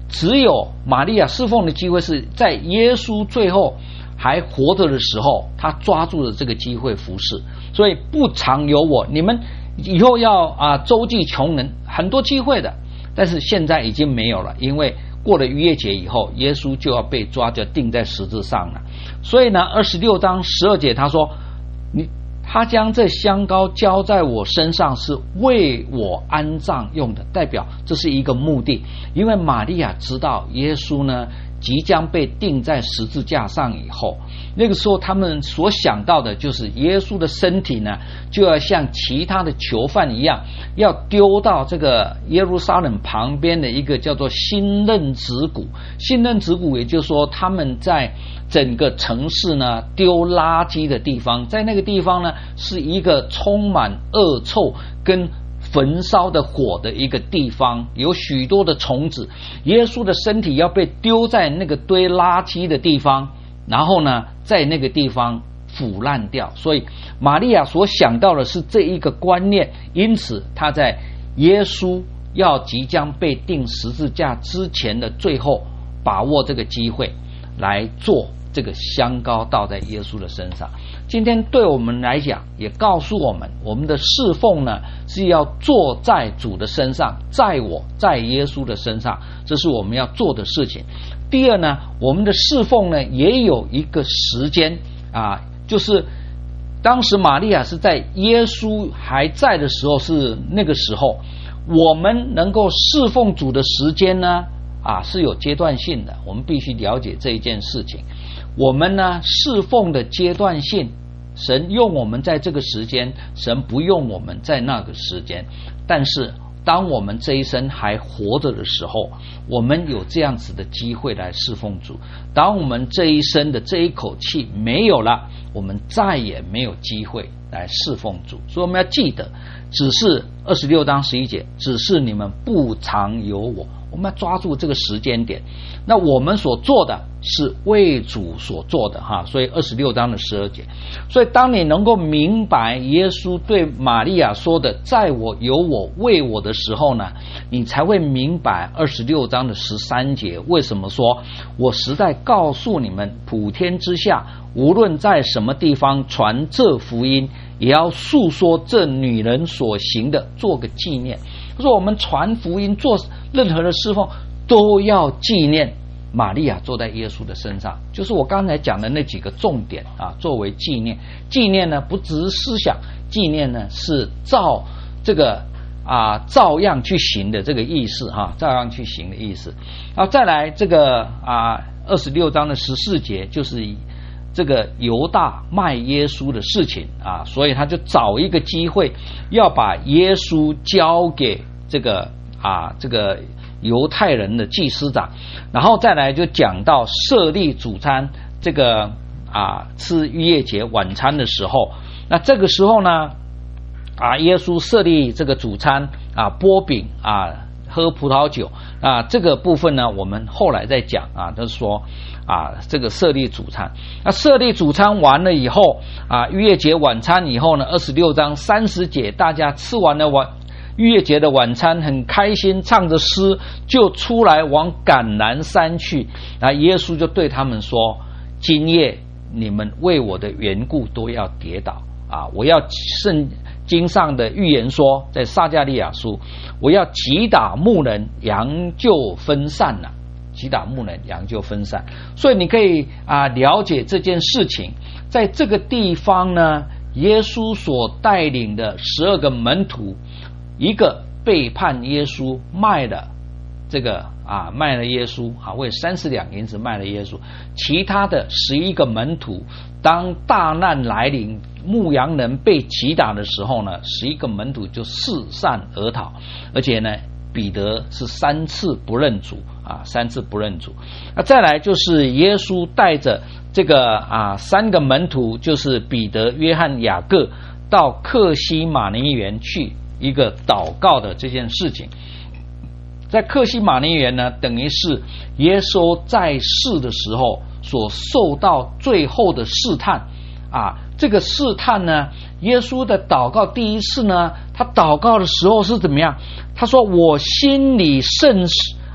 只有玛利亚侍奉的机会是在耶稣最后还活着的时候，他抓住了这个机会服侍。所以不常有我，你们以后要啊周济穷人，很多机会的，但是现在已经没有了，因为过了逾越节以后，耶稣就要被抓，就钉在十字上了。所以呢，二十六章十二节他说，你他将这香膏浇在我身上，是为我安葬用的，代表这是一个目的。因为玛利亚知道耶稣呢即将被钉在十字架上以后，那个时候他们所想到的就是耶稣的身体呢就要像其他的囚犯一样，要丢到这个耶路撒冷旁边的一个叫做新任子谷。新任子谷也就是说他们在整个城市呢丢垃圾的地方，在那个地方呢是一个充满恶臭跟焚烧的火的一个地方，有许多的虫子，耶稣的身体要被丢在那个堆垃圾的地方，然后呢在那个地方腐烂掉。所以玛利亚所想到的是这一个观念，因此他在耶稣要即将被钉十字架之前的最后，把握这个机会来做这个香膏倒在耶稣的身上。今天对我们来讲也告诉我们，我们的侍奉呢是要坐在主的身上，在我在耶稣的身上，这是我们要做的事情。第二呢，我们的侍奉呢也有一个时间啊，就是当时玛利亚是在耶稣还在的时候，是那个时候我们能够侍奉主的时间呢啊是有阶段性的，我们必须了解这一件事情。我们呢侍奉的阶段性，神用我们在这个时间，神不用我们在那个时间。但是当我们这一生还活着的时候，我们有这样子的机会来侍奉主。当我们这一生的这一口气没有了，我们再也没有机会来侍奉主。所以我们要记得，只是二十六章十一节，只是你们不常有我，我们要抓住这个时间点。那我们所做的是为主所做的哈，所以二十六章的十二节。所以当你能够明白耶稣对玛利亚说的在我有我为我的时候呢，你才会明白二十六章的十三节为什么说，我实在告诉你们，普天之下无论在什么地方传这福音，也要述说这女人所行的，做个纪念。他说我们传福音做任何的侍奉都要纪念玛利亚坐在耶稣的身上，就是我刚才讲的那几个重点啊，作为纪念。纪念呢不只是思想，纪念呢是照这个啊照样去行的这个意思哈，照样去行的意思。然后再来这个啊二十六章的十四节，就是这个犹大卖耶稣的事情啊，所以他就找一个机会要把耶稣交给这个啊这个犹太人的祭司长。然后再来就讲到设立主餐，这个啊吃逾越节晚餐的时候，那这个时候呢啊耶稣设立这个主餐啊擘饼啊喝葡萄酒啊，这个部分呢我们后来再讲啊，就是说啊这个设立主餐。那设立主餐完了以后啊，逾越节晚餐以后呢，二十六章三十节，大家吃完了晚逾越节的晚餐，很开心，唱着诗就出来往橄榄山去。那耶稣就对他们说，今夜你们为我的缘故都要跌倒啊！我要圣经上的预言说，在撒迦利亚书，我要击打牧人，羊就分散了。击打牧人，羊就分散。所以你可以啊了解这件事情，在这个地方呢，耶稣所带领的十二个门徒，一个背叛耶稣，卖了这个啊卖了耶稣啊，为三十两银子卖了耶稣。其他的十一个门徒，当大难来临，牧羊人被击打的时候呢，十一个门徒就四散而逃。而且呢，彼得是三次不认主啊，三次不认主。那再来就是耶稣带着这个啊三个门徒，就是彼得、约翰、雅各，到客西马尼园去一个祷告的这件事情。在客西马尼园呢，等于是耶稣在世的时候所受到最后的试探啊。这个试探呢，耶稣的祷告第一次呢，他祷告的时候是怎么样？他说：“我心里甚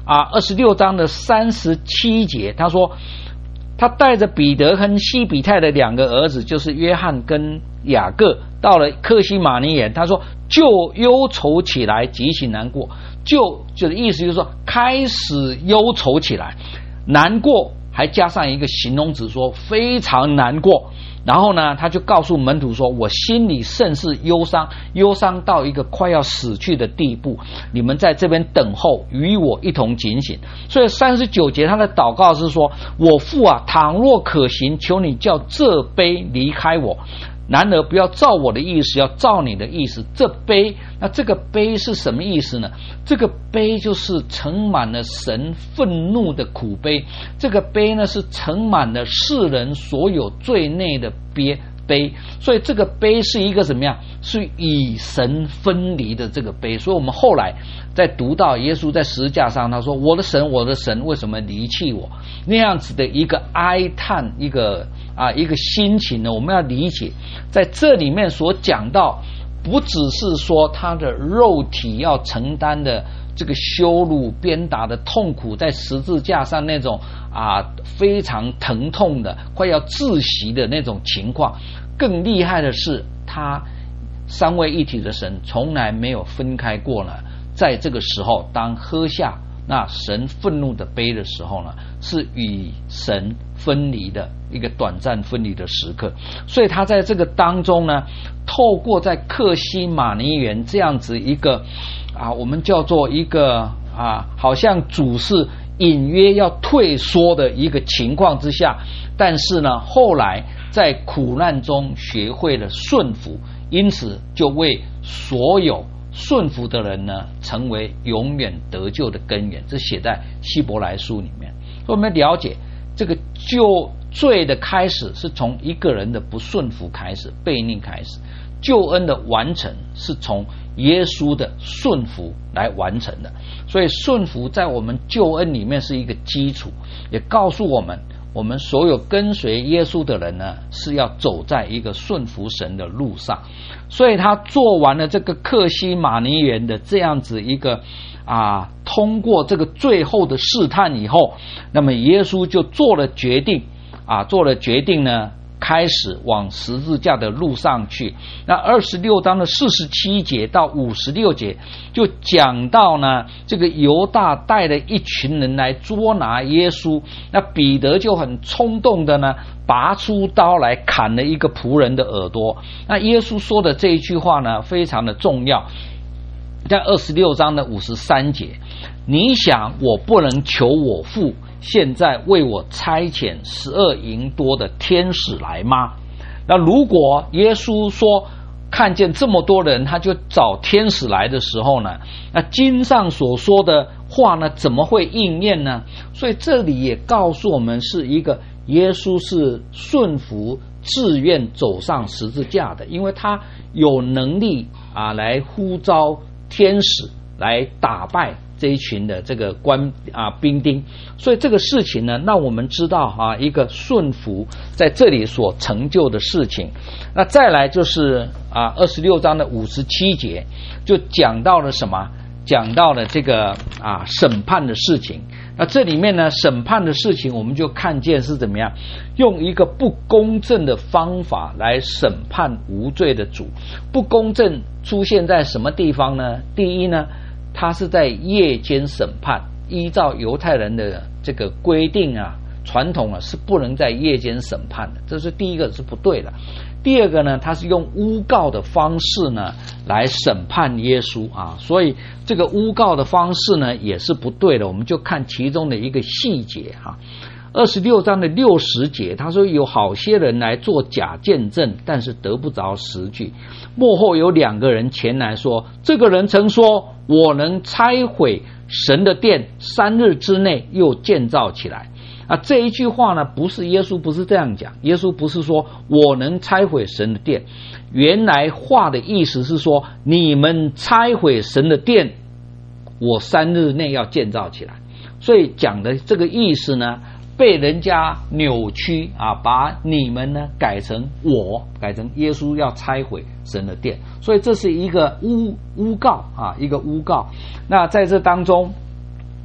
啊二十六章的三十七节，他说他带着彼得和西比泰的两个儿子，就是约翰跟雅各，到了客西马尼园，他说就忧愁起来，极其难过。就就是意思就是说开始忧愁起来，难过还加上一个形容词，说非常难过。然后呢，他就告诉门徒说，我心里甚是忧伤，忧伤到一个快要死去的地步，你们在这边等候，与我一同警醒。所以三十九节他的祷告是说，我父啊，倘若可行，求你叫这杯离开我，然而不要照我的意思，要照你的意思。这杯，那这个杯是什么意思呢？这个杯就是盛满了神愤怒的苦杯，这个杯呢是盛满了世人所有罪内的杯杯，所以这个杯是一个怎么样？是与神分离的这个杯。所以我们后来在读到耶稣在十字架上，他说：“我的神，我的神，为什么离弃我？”那样子的一个哀叹，一个啊一个心情呢，我们要理解，在这里面所讲到，不只是说他的肉体要承担的这个羞辱、鞭打的痛苦，在十字架上那种啊非常疼痛的、快要窒息的那种情况。更厉害的是，他三位一体的神从来没有分开过呢。在这个时候，当喝下那神愤怒的杯的时候呢，是与神分离的一个短暂分离的时刻。所以他在这个当中呢，透过在客西马尼园这样子一个啊，我们叫做一个啊，好像主是隐约要退缩的一个情况之下，但是呢，后来在苦难中学会了顺服，因此就为所有顺服的人呢，成为永远得救的根源。这写在希伯来书里面。所以我们了解这个救罪的开始是从一个人的不顺服开始，悖逆开始。救恩的完成是从耶稣的顺服来完成的。所以顺服在我们救恩里面是一个基础，也告诉我们，我们所有跟随耶稣的人呢，是要走在一个顺服神的路上。所以他做完了这个客西马尼园的这样子一个啊，通过这个最后的试探以后，那么耶稣就做了决定啊，做了决定呢，开始往十字架的路上去。那二十六章的四十七节到五十六节就讲到呢，这个犹大带了一群人来捉拿耶稣，那彼得就很冲动的呢，拔出刀来砍了一个仆人的耳朵。那耶稣说的这一句话呢，非常的重要，在二十六章的五十三节，你想我不能求我父现在为我差遣十二营多的天使来吗？那如果耶稣说看见这么多人他就找天使来的时候呢，那经上所说的话呢，怎么会应验呢？所以这里也告诉我们，是一个耶稣是顺服自愿走上十字架的，因为他有能力啊来呼召天使来打败这一群的这个官啊兵丁。所以这个事情呢，让我们知道啊一个顺服在这里所成就的事情。那再来就是啊二十六章的五十七节就讲到了什么？讲到了这个啊审判的事情。那这里面呢，审判的事情我们就看见是怎么样用一个不公正的方法来审判无罪的主。不公正出现在什么地方呢？第一呢，他是在夜间审判，依照犹太人的这个规定啊传统啊，是不能在夜间审判的，这是第一个是不对的。第二个呢，他是用诬告的方式呢来审判耶稣啊，所以这个诬告的方式呢也是不对的。我们就看其中的一个细节哈。二十六章的六十节，他说有好些人来做假见证，但是得不着实据。末后有两个人前来说，这个人曾说我能拆毁神的殿，三日之内又建造起来。啊，这一句话呢，不是耶稣不是这样讲，耶稣不是说我能拆毁神的殿，原来话的意思是说，你们拆毁神的殿，我三日内要建造起来。所以讲的这个意思呢，被人家扭曲啊，把你们呢改成我，改成耶稣要拆毁神的殿，所以这是一个诬诬告啊，一个诬告。那在这当中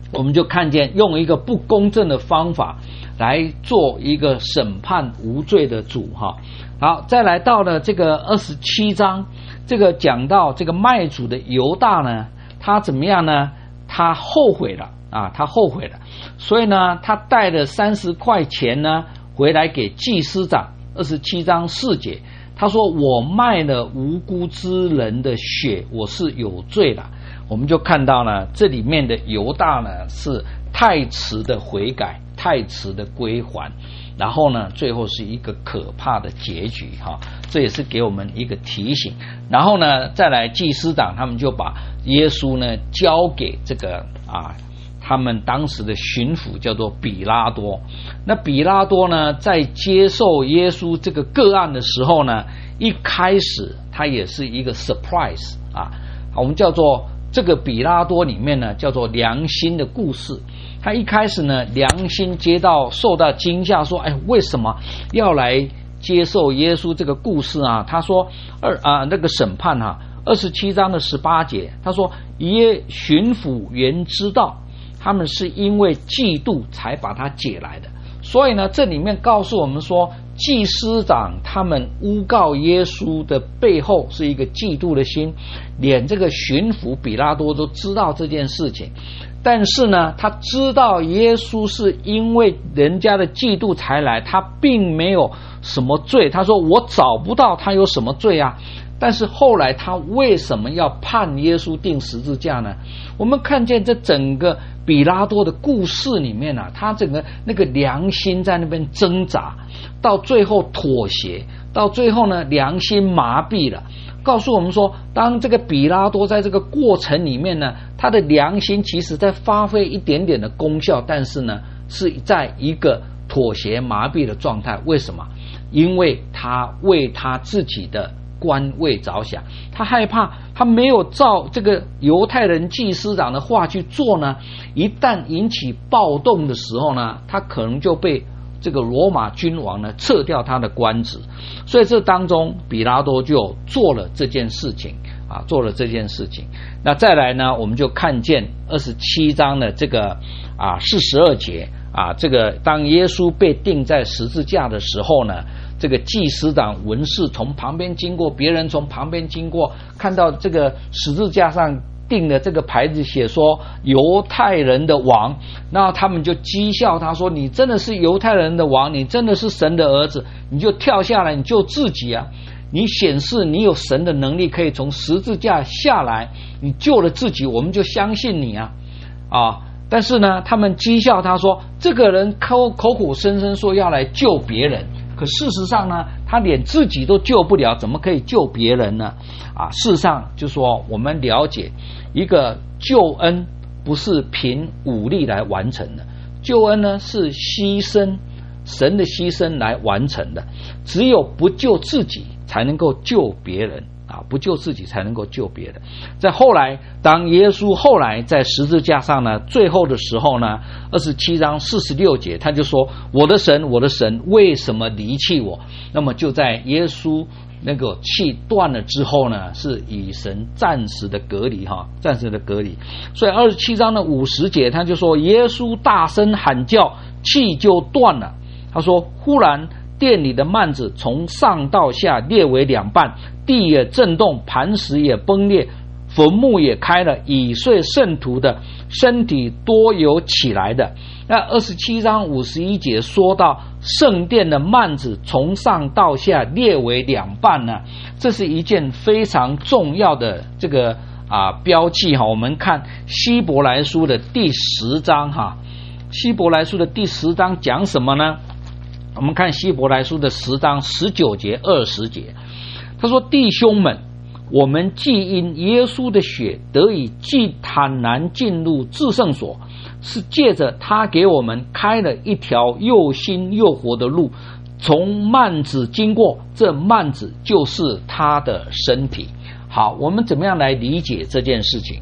我们就看见用一个不公正的方法来做一个审判无罪的主哈。好，再来到了这个二十七章，这个讲到这个卖主的犹大呢，他怎么样呢？他后悔了啊，他后悔了，所以呢，他带了三十块钱呢回来给祭司长。二十七章四节，他说：“我卖了无辜之人的血，我是有罪了。”我们就看到呢，这里面的犹大呢是太迟的悔改，太迟的归还，然后呢，最后是一个可怕的结局哈。这也是给我们一个提醒。然后呢，再来祭司长他们就把耶稣呢交给这个啊。他们当时的巡抚叫做比拉多，那比拉多呢，在接受耶稣这个个案的时候呢，一开始他也是一个 surprise 啊，我们叫做这个比拉多里面呢，叫做良心的故事。他一开始呢，良心接到受到惊吓，说：“哎，为什么要来接受耶稣这个故事啊？”他说：“二啊，那个审判哈、啊，二十七章的十八节，他说耶巡抚原知道。”他们是因为嫉妒才把他解来的，所以呢，这里面告诉我们说，祭司长他们诬告耶稣的背后是一个嫉妒的心，连这个巡抚比拉多都知道这件事情，但是呢，他知道耶稣是因为人家的嫉妒才来，他并没有什么罪。他说：“我找不到他有什么罪啊。”但是后来他为什么要判耶稣钉十字架呢？我们看见这整个比拉多的故事里面啊，他整个那个良心在那边挣扎，到最后妥协，到最后呢，良心麻痹了，告诉我们说，当这个比拉多在这个过程里面呢，他的良心其实在发挥一点点的功效，但是呢，是在一个妥协麻痹的状态。为什么？因为他为他自己的官位着想，他害怕他没有照这个犹太人祭司长的话去做呢，一旦引起暴动的时候呢，他可能就被这个罗马君王呢撤掉他的官职。所以这当中比拉多就做了这件事情啊，做了这件事情。那再来呢，我们就看见二十七章的这个啊四十二节啊，这个当耶稣被钉在十字架的时候呢，这个祭司长文士从旁边经过，别人从旁边经过，看到这个十字架上钉的这个牌子写说犹太人的王，那他们就讥笑他说：“你真的是犹太人的王，你真的是神的儿子，你就跳下来，你救自己啊！你显示你有神的能力，可以从十字架下来，你救了自己，我们就相信你啊！”啊！但是呢，他们讥笑他说：“这个人口口口声声说要来救别人。”可事实上呢，他连自己都救不了，怎么可以救别人呢？啊，事实上就说我们了解，一个救恩不是凭武力来完成的，救恩呢是牺牲，神的牺牲来完成的。只有不救自己，才能够救别人啊！不救自己，才能够救别人。在后来，当耶稣后来在十字架上呢，最后的时候呢，二十七章四十六节，他就说：“我的神，我的神，为什么离弃我？”那么就在耶稣那个气断了之后呢，是与神暂时的隔离哈，暂时的隔离。所以二十七章的五十节，他就说：“耶稣大声喊叫，气就断了。”他说：“忽然殿里的幔子从上到下裂为两半，地也震动，磐石也崩裂，坟墓也开了，已睡圣徒的身体多有起来的。”那二十七章五十一节说到圣殿的幔子从上到下裂为两半呢，这是一件非常重要的这个啊标记哈。我们看希伯来书的第十章哈，希伯来书的第十章讲什么呢？我们看希伯来书的十章十九节二十节，他说：“弟兄们，我们既因耶稣的血得以既坦然进入至圣所，是借着他给我们开了一条又新又活的路，从幔子经过，这幔子就是他的身体。”好，我们怎么样来理解这件事情？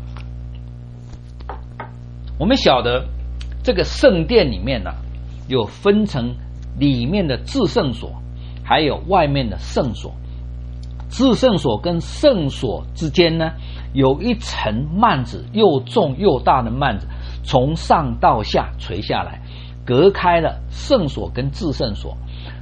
我们晓得这个圣殿里面呢、啊，有分成里面的至圣所，还有外面的圣所。至圣所跟圣所之间呢，有一层幔子，又重又大的幔子。 从上到下垂下来，隔开了圣所跟至圣所。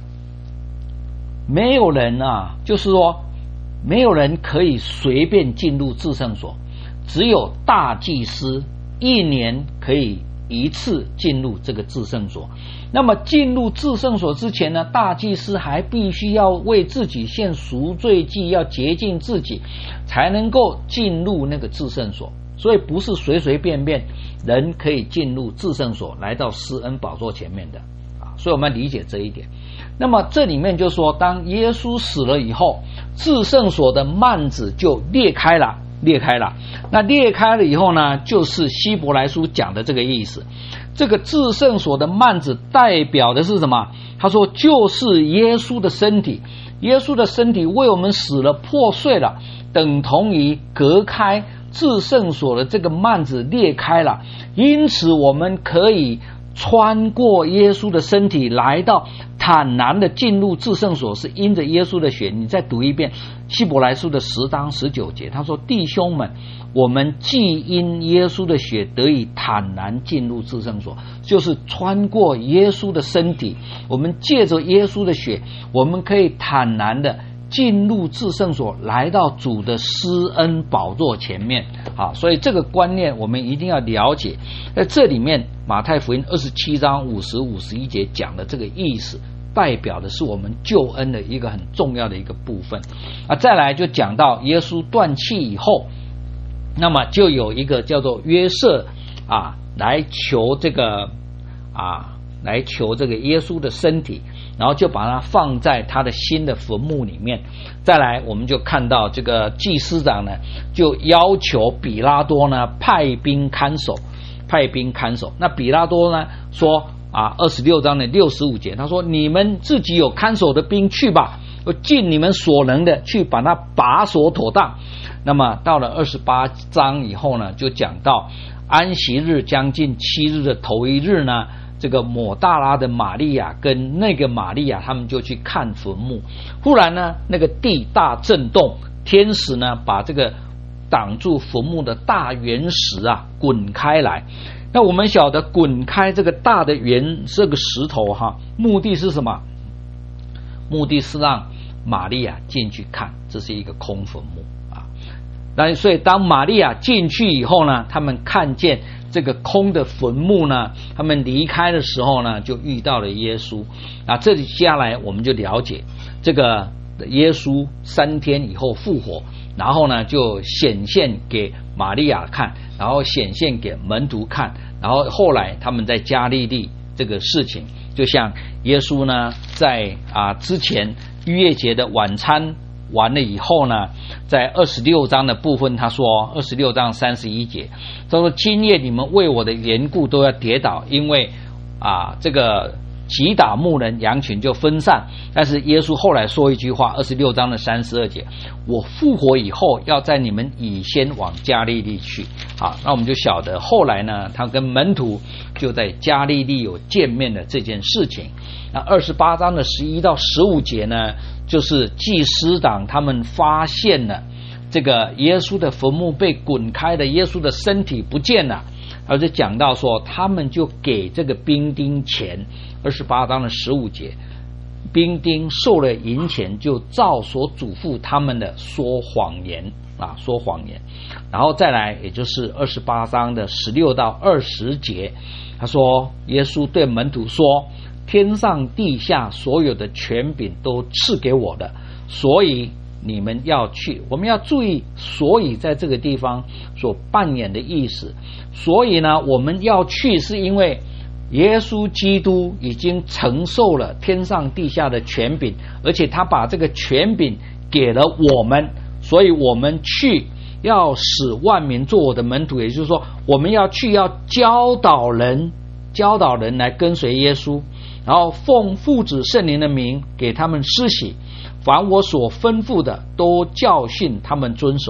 没有人啊，就是说没有人可以随便进入至圣所，只有大祭司一年可以一次进入这个至圣所。那么进入至圣所之前呢，大祭司还必须要为自己献赎罪祭，要洁净自己，才能够进入那个至圣所。所以不是随随便便人可以进入至圣所，来到施恩宝座前面的啊。所以我们理解这一点。那么这里面就说，当耶稣死了以后，至圣所的幔子就裂开了，裂开了。那裂开了以后呢，就是希伯来书讲的这个意思。这个至圣所的幔子代表的是什么？他说就是耶稣的身体，耶稣的身体为我们死了，破碎了，等同于隔开至圣所的这个幔子裂开了，因此我们可以穿过耶稣的身体，来到坦然的进入至圣所，是因着耶稣的血。你再读一遍希伯来书的十章十九节，他说弟兄们，我们既因耶稣的血得以坦然进入至圣所，就是穿过耶稣的身体，我们借着耶稣的血，我们可以坦然的进入至圣所，来到主的施恩宝座前面。好，所以这个观念我们一定要了解。在这里面马太福音二十七章五十、五十一节讲的这个意思，代表的是我们救恩的一个很重要的一个部分啊。再来就讲到耶稣断气以后，那么就有一个叫做约瑟啊，来求这个啊，来求这个耶稣的身体，然后就把它放在他的新的坟墓里面。再来我们就看到这个祭司长呢，就要求比拉多呢派兵看守，派兵看守。那比拉多呢说啊，二十六章的六十五节，他说你们自己有看守的兵去吧，尽你们所能的去把它把守妥当。那么到了二十八章以后呢，就讲到安息日将近七日的头一日呢，这个抹大拉的玛利亚跟那个玛利亚他们就去看坟墓。忽然呢，那个地大震动，天使呢把这个挡住坟墓的大圆石啊滚开来。那我们晓得滚开这个大的圆这个石头哈，目的是什么？目的是让玛利亚进去看，这是一个空坟墓啊。那所以当玛利亚进去以后呢，他们看见这个空的坟墓呢，他们离开的时候呢，就遇到了耶稣。那这里接下来我们就了解这个耶稣三天以后复活，然后呢就显现给玛利亚看，然后显现给门徒看，然后后来他们在加利利这个事情，就像耶稣呢在啊之前逾越节的晚餐完了以后呢，在二十六章的部分他说，二十六章三十一节，他说今夜你们为我的缘故都要跌倒，因为啊这个击打牧人，羊群就分散。但是耶稣后来说一句话，二十六章的三十二节，我复活以后要在你们以先往加利利去。好，那我们就晓得后来呢，他跟门徒就在加利利有见面的这件事情。那二十八章的十一到十五节呢，就是祭司长他们发现了这个耶稣的坟墓被滚开的，耶稣的身体不见了，而且讲到说他们就给这个兵丁钱。二十八章的十五节，兵丁受了银钱，就照所嘱咐他们的说谎言啊，说谎言。然后再来，也就是二十八章的十六到二十节，他说耶稣对门徒说，天上地下所有的权柄都赐给我的，所以你们要去。我们要注意所以在这个地方所扮演的意思。所以呢，我们要去是因为耶稣基督已经承受了天上地下的权柄，而且他把这个权柄给了我们，所以我们去要使万民做我的门徒，也就是说我们要去要教导人，教导人来跟随耶稣，然后奉父子圣灵的名给他们施洗，凡我所吩咐的都教训他们遵守，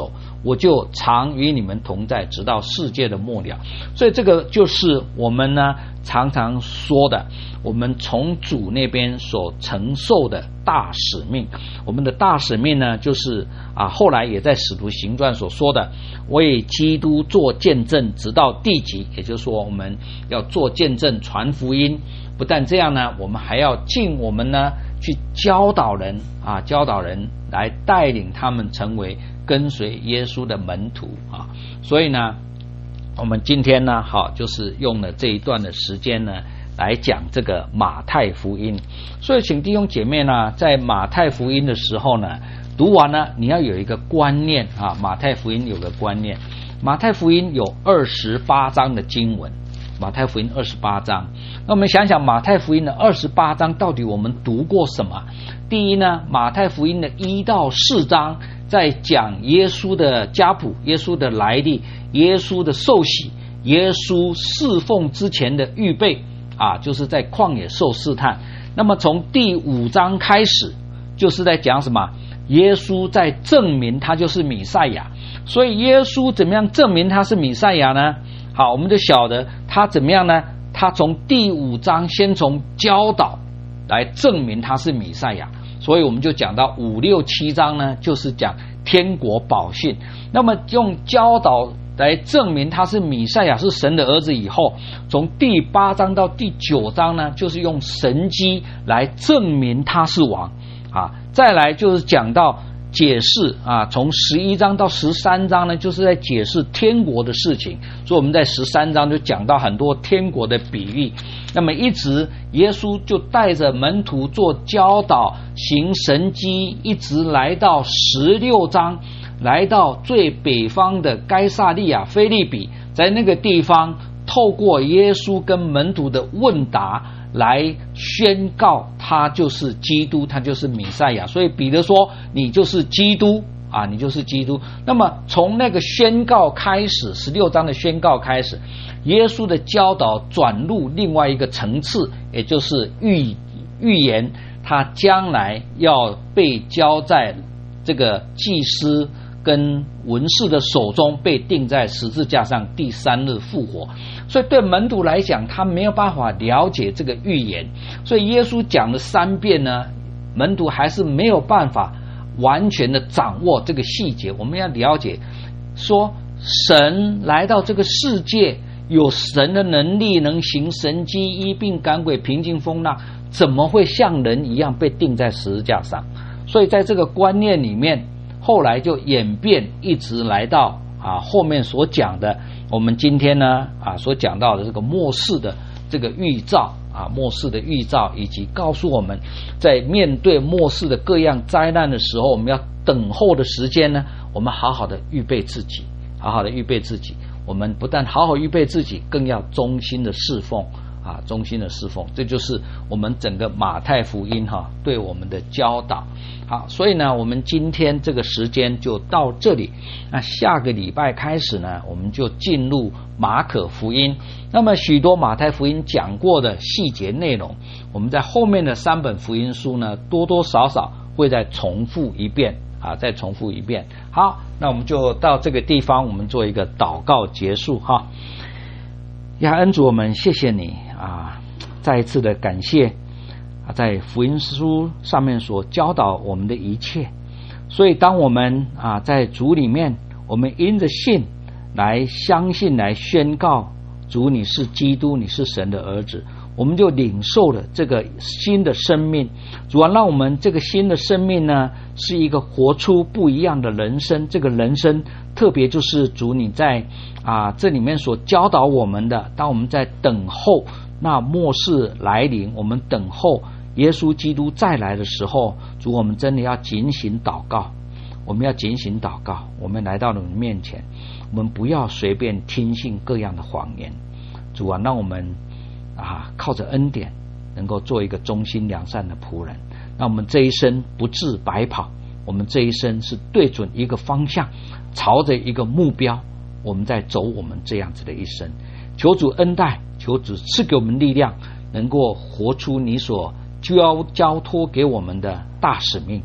我就常与你们同在，直到世界的末了。所以这个就是我们呢常常说的，我们从主那边所承受的大使命。我们的大使命呢，就是啊，后来也在使徒行传所说的，为基督做见证，直到地极。也就是说，我们要做见证，传福音。不但这样呢，我们还要尽我们呢去教导人啊，教导人来带领他们成为跟随耶稣的门徒啊。所以呢，我们今天呢，好，就是用了这一段的时间呢，来讲这个马太福音。所以，请弟兄姐妹呢，在马太福音的时候呢，读完呢，你要有一个观念啊。马太福音有个观念，马太福音有二十八章的经文。马太福音二十八章，那我们想想马太福音的二十八章到底我们读过什么？第一呢，马太福音的一到四章在讲耶稣的家谱、耶稣的来历、耶稣的受洗、耶稣侍奉之前的预备啊，就是在旷野受试探。那么从第五章开始，就是在讲什么？耶稣在证明他就是弥赛亚。所以耶稣怎么样证明他是弥赛亚呢？好，我们就晓得他怎么样呢？他从第五章先从教导来证明他是弥赛亚，所以我们就讲到五六七章呢，就是讲天国宝训。那么用教导来证明他是弥赛亚，是神的儿子以后，从第八章到第九章呢，就是用神迹来证明他是王啊。再来就是讲到解释啊，从十一章到十三章呢，就是在解释天国的事情。所以我们在十三章就讲到很多天国的比喻。那么一直耶稣就带着门徒做教导、行神迹，一直来到十六章，来到最北方的该撒利亚腓立比，在那个地方透过耶稣跟门徒的问答来宣告他就是基督，他就是弥赛亚。所以彼得说你就是基督啊，你就是基督。那么从那个宣告开始，十六章的宣告开始，耶稣的教导转入另外一个层次，也就是预预言他将来要被交在这个祭司跟文士的手中，被钉在十字架上，第三日复活。所以对门徒来讲，他没有办法了解这个预言，所以耶稣讲了三遍呢，门徒还是没有办法完全的掌握这个细节。我们要了解说，神来到这个世界，有神的能力，能行神迹、医病赶鬼、平静风浪，怎么会像人一样被钉在十字架上？所以在这个观念里面，后来就演变，一直来到啊后面所讲的，我们今天呢啊所讲到的这个末世的这个预兆啊，末世的预兆，以及告诉我们，在面对末世的各样灾难的时候，我们要等候的时间呢，我们好好的预备自己，好好的预备自己。我们不但好好预备自己，更要忠心的侍奉啊，忠心的侍奉。这就是我们整个马太福音哈、啊、对我们的教导。好，所以呢，我们今天这个时间就到这里。那下个礼拜开始呢，我们就进入马可福音。那么许多马太福音讲过的细节内容，我们在后面的三本福音书呢，多多少少会再重复一遍啊，再重复一遍。好，那我们就到这个地方，我们做一个祷告结束哈。呀，恩主，我们谢谢你啊，再一次的感谢啊，在福音书上面所教导我们的一切。所以当我们啊在主里面，我们因着信来相信，来宣告主你是基督，你是神的儿子，我们就领受了这个新的生命。主啊，让我们这个新的生命呢，是一个活出不一样的人生。这个人生特别就是主你在啊这里面所教导我们的，当我们在等候那末世来临，我们等候耶稣基督再来的时候，主，我们真的要警醒祷告，我们要警醒祷告。我们来到你们面前，我们不要随便听信各样的谎言。主啊，让我们啊靠着恩典，能够做一个忠心良善的仆人。让我们这一生不致白跑，我们这一生是对准一个方向，朝着一个目标，我们在走我们这样子的一生。求主恩待，求主赐给我们力量，能够活出你所交交托给我们的大使命。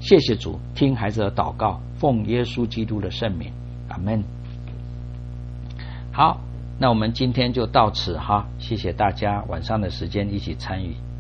谢谢主，听孩子的祷告，奉耶稣基督的圣名，阿们。好，那我们今天就到此哈，谢谢大家晚上的时间一起参与。